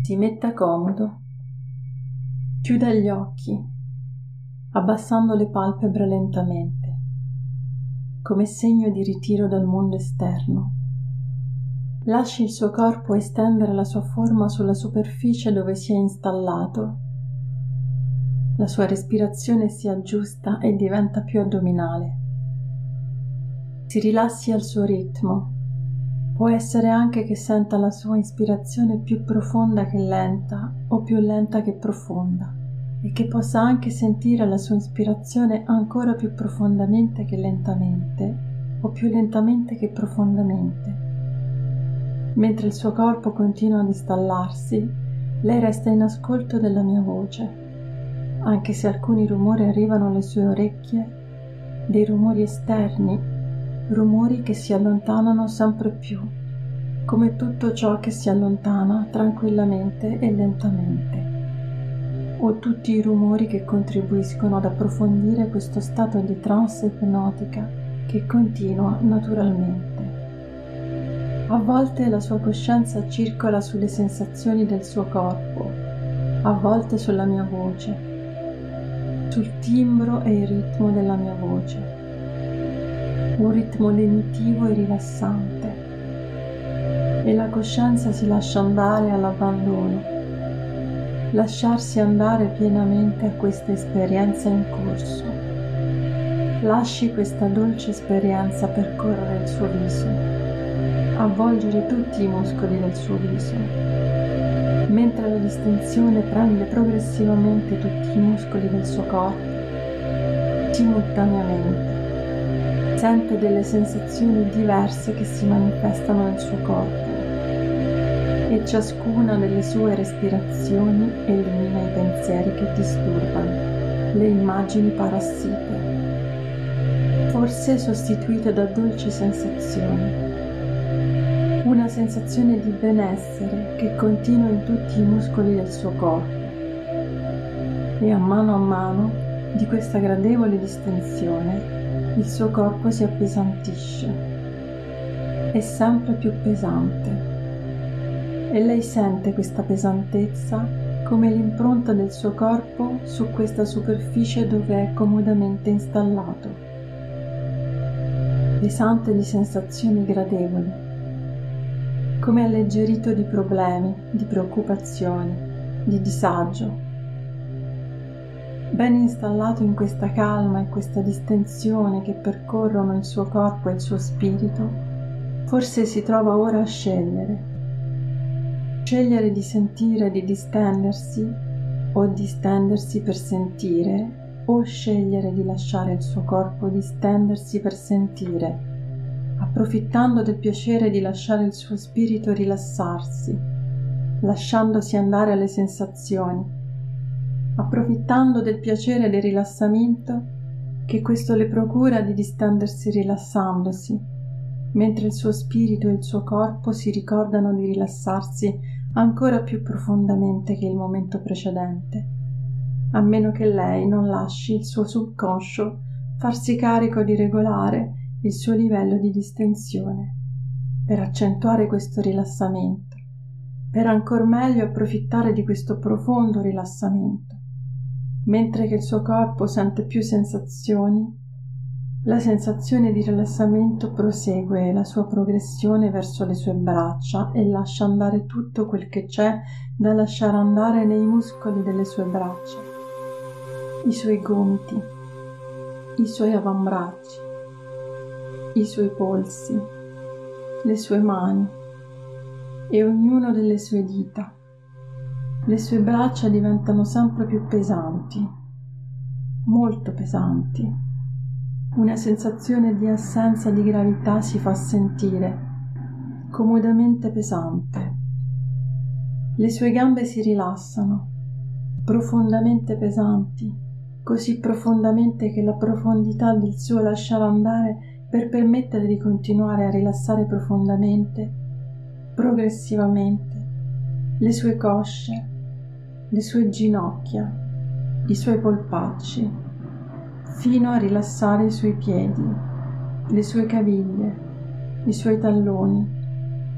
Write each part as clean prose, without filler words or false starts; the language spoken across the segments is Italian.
Si metta comodo, chiuda gli occhi, abbassando le palpebre lentamente, come segno di ritiro dal mondo esterno. Lasci il suo corpo estendere la sua forma sulla superficie dove si è installato. La sua respirazione si aggiusta e diventa più addominale. Si rilassi al suo ritmo. Può essere anche che senta la sua ispirazione più profonda che lenta o più lenta che profonda e che possa anche sentire la sua ispirazione ancora più profondamente che lentamente o più lentamente che profondamente. Mentre il suo corpo continua ad installarsi, lei resta in ascolto della mia voce, anche se alcuni rumori arrivano alle sue orecchie, dei rumori esterni, rumori che si allontanano sempre più, come tutto ciò che si allontana tranquillamente e lentamente, o tutti i rumori che contribuiscono ad approfondire questo stato di trance ipnotica che continua naturalmente. A volte la sua coscienza circola sulle sensazioni del suo corpo, a volte sulla mia voce, sul timbro e il ritmo della mia voce. Un ritmo lenitivo e rilassante, e la coscienza si lascia andare all'abbandono, lasciarsi andare pienamente a questa esperienza in corso. Lasci questa dolce esperienza percorrere il suo viso, avvolgere tutti i muscoli del suo viso, mentre la distensione prende progressivamente tutti i muscoli del suo corpo, simultaneamente. Sente delle sensazioni diverse che si manifestano nel suo corpo e ciascuna delle sue respirazioni elimina i pensieri che disturbano, le immagini parassite, forse sostituite da dolci sensazioni. Una sensazione di benessere che continua in tutti i muscoli del suo corpo e a mano di questa gradevole distensione il suo corpo si appesantisce, è sempre più pesante e lei sente questa pesantezza come l'impronta del suo corpo su questa superficie dove è comodamente installato, pesante di sensazioni gradevoli, come alleggerito di problemi, di preoccupazioni, di disagio. Ben installato in questa calma e questa distensione che percorrono il suo corpo e il suo spirito, forse si trova ora a scegliere di sentire, di distendersi, o distendersi per sentire, o scegliere di lasciare il suo corpo distendersi per sentire, approfittando del piacere di lasciare il suo spirito rilassarsi, lasciandosi andare alle sensazioni, approfittando del piacere del rilassamento che questo le procura di distendersi rilassandosi, mentre il suo spirito e il suo corpo si ricordano di rilassarsi ancora più profondamente che il momento precedente, a meno che lei non lasci il suo subconscio farsi carico di regolare il suo livello di distensione, per accentuare questo rilassamento, per ancor meglio approfittare di questo profondo rilassamento. Mentre che il suo corpo sente più sensazioni, la sensazione di rilassamento prosegue la sua progressione verso le sue braccia e lascia andare tutto quel che c'è da lasciare andare nei muscoli delle sue braccia, i suoi gomiti, i suoi avambracci, i suoi polsi, le sue mani e ognuno delle sue dita. Le sue braccia diventano sempre più pesanti, molto pesanti. Una sensazione di assenza di gravità si fa sentire, comodamente pesante. Le sue gambe si rilassano, profondamente pesanti, così profondamente che la profondità del suo lasciare andare per permettere di continuare a rilassare profondamente, progressivamente, le sue cosce, le sue ginocchia, i suoi polpacci, fino a rilassare i suoi piedi, le sue caviglie, i suoi talloni,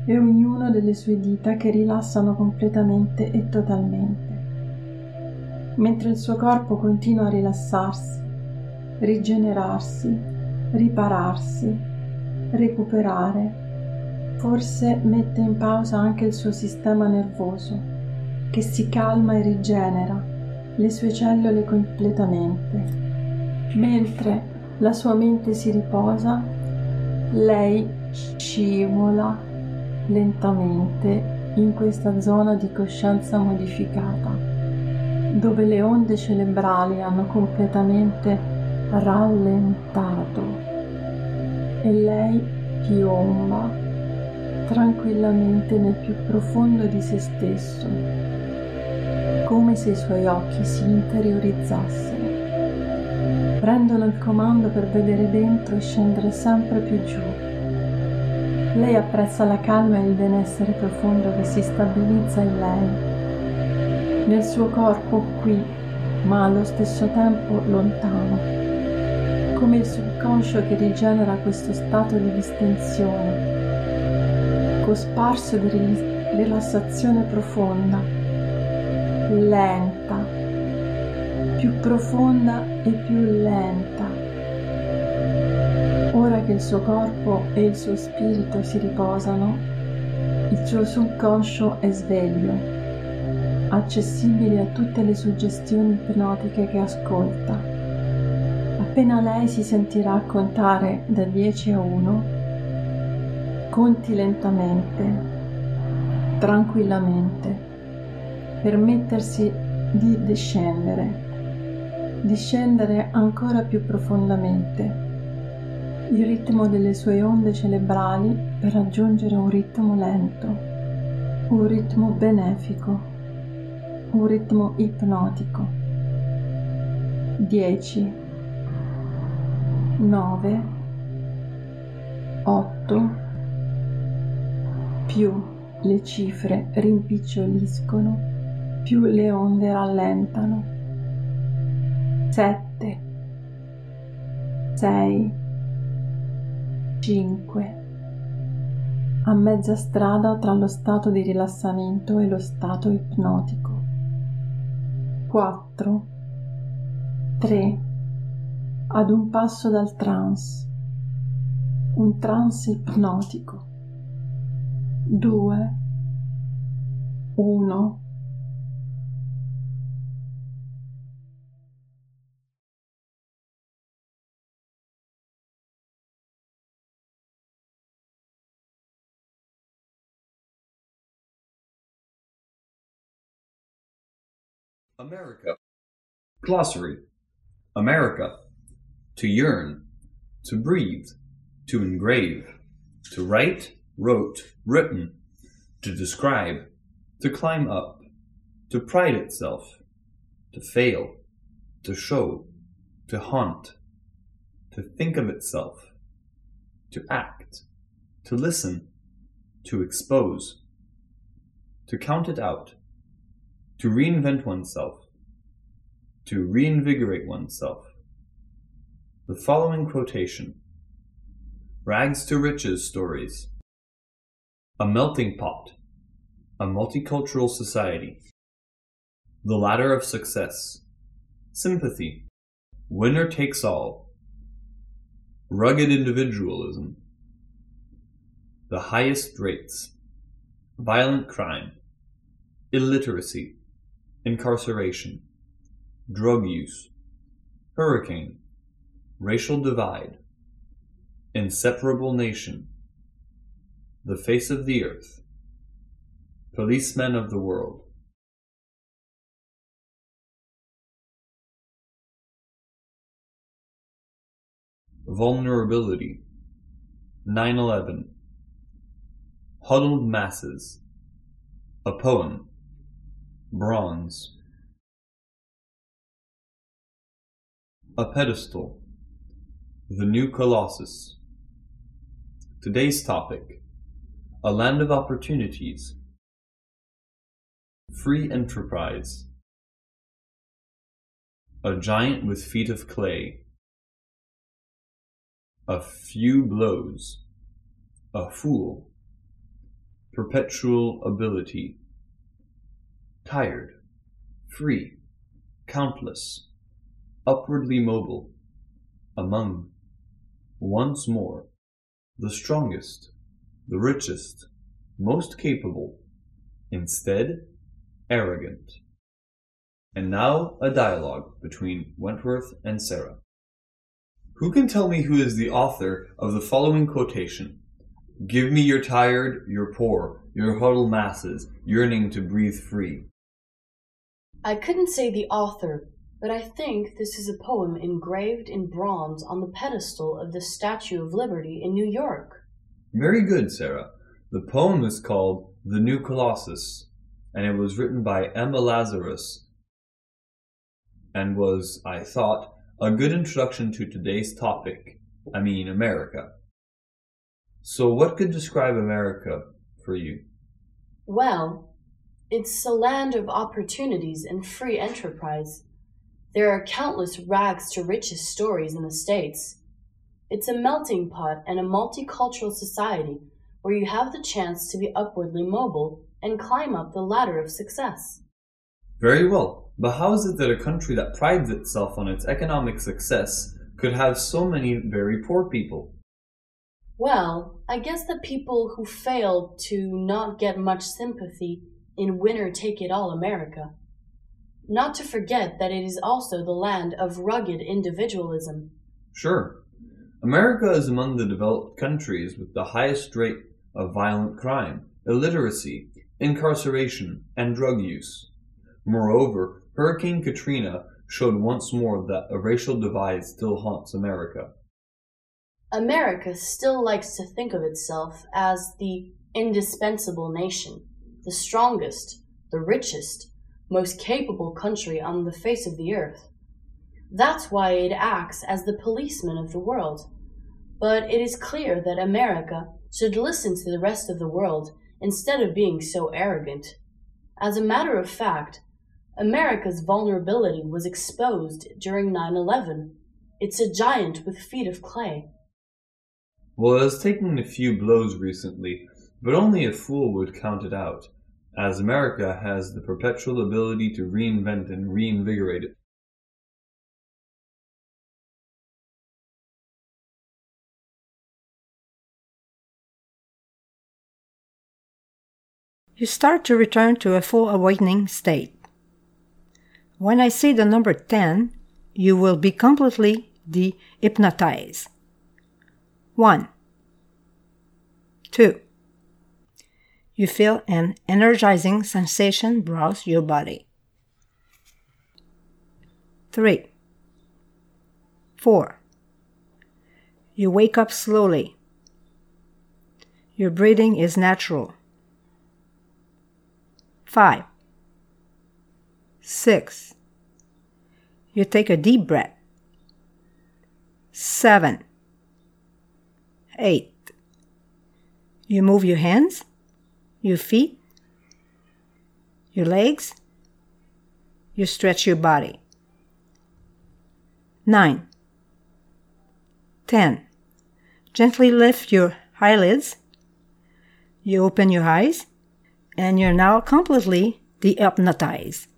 e ognuno delle sue dita che rilassano completamente e totalmente, mentre il suo corpo continua a rilassarsi, rigenerarsi, ripararsi, recuperare. Forse mette in pausa anche il suo sistema nervoso, che si calma e rigenera le sue cellule completamente. Mentre la sua mente si riposa, lei scivola lentamente in questa zona di coscienza modificata, dove le onde cerebrali hanno completamente rallentato e lei piomba tranquillamente nel più profondo di se stesso, come se i suoi occhi si interiorizzassero, prendono il comando per vedere dentro e scendere sempre più giù. Lei apprezza la calma e il benessere profondo che si stabilizza in lei, nel suo corpo qui, ma allo stesso tempo lontano, come il subconscio che rigenera questo stato di distensione, cosparso di rilassazione profonda, lenta, più profonda e più lenta. Ora che il suo corpo e il suo spirito si riposano, il suo subconscio è sveglio, accessibile a tutte le suggestioni ipnotiche che ascolta. Appena lei si sentirà contare da 10 a 1, conti lentamente, tranquillamente, permettersi di discendere ancora più profondamente il ritmo delle sue onde cerebrali per raggiungere un ritmo lento, un ritmo benefico, un ritmo ipnotico. 10, 9, 8, più le cifre rimpiccioliscono, più le onde rallentano. 7, 6, 5, a mezza strada tra lo stato di rilassamento e lo stato ipnotico. 4, 3, ad un passo dal trance, un trance ipnotico. 2, 1. America. Glossary. America. To yearn, to breathe, to engrave, to write, wrote, written, to describe, to climb up, to pride itself, to fail, to show, to haunt, to think of itself, to act, to listen, to expose, to count it out, to reinvent oneself, to reinvigorate oneself. The following quotation: Rags to riches stories. A melting pot, a multicultural society. The ladder of success. Sympathy. Winner takes all. Rugged individualism. The highest rates. Violent crime. Illiteracy. Incarceration. Drug use. Hurricane. Racial divide. Inseparable nation. The face of the earth. Policemen of the world. Vulnerability. 9/11. Huddled masses. A poem. Bronze. A pedestal. The new Colossus. Today's topic: a land of opportunities. Free enterprise. A giant with feet of clay. A few blows. A fool. perpetual ability. Tired, free, countless, upwardly mobile, among, once more, the strongest, the richest, most capable, instead, arrogant. And now a dialogue between Wentworth and Sarah. Who can tell me who is the author of the following quotation? Give me your tired, your poor, your huddled masses, yearning to breathe free. I couldn't say the author, but I think this is a poem engraved in bronze on the pedestal of the Statue of Liberty in New York. Very good, Sarah. The poem is called The New Colossus, and it was written by Emma Lazarus, and was, I thought, a good introduction to today's topic, America. So what could describe America for you? Well, it's a land of opportunities and free enterprise. There are countless rags to riches stories in the States. It's a melting pot and a multicultural society where you have the chance to be upwardly mobile and climb up the ladder of success. Very well, but how is it that a country that prides itself on its economic success could have so many very poor people? Well, I guess the people who fail to not get much sympathy in winner-take-it-all America. Not to forget that it is also the land of rugged individualism. Sure. America is among the developed countries with the highest rate of violent crime, illiteracy, incarceration, and drug use. Moreover, Hurricane Katrina showed once more that a racial divide still haunts America. America still likes to think of itself as the indispensable nation, the strongest, the richest, most capable country on the face of the earth. That's why it acts as the policeman of the world. But it is clear that America should listen to the rest of the world instead of being so arrogant. As a matter of fact, America's vulnerability was exposed during 9/11. It's a giant with feet of clay. Well, it has taken a few blows recently, but only a fool would count it out, as America has the perpetual ability to reinvent and reinvigorate it. You start to return to a full awakening state. When I say the number 10, you will be completely de-hypnotized. 1, 2. You feel an energizing sensation browse your body. 3, 4. You wake up slowly. Your breathing is natural. 5, 6. You take a deep breath. 7, 8. You move your hands, your feet, your legs. You stretch your body. 9, 10. Gently lift your eyelids. You open your eyes, and you're now completely de-hypnotized.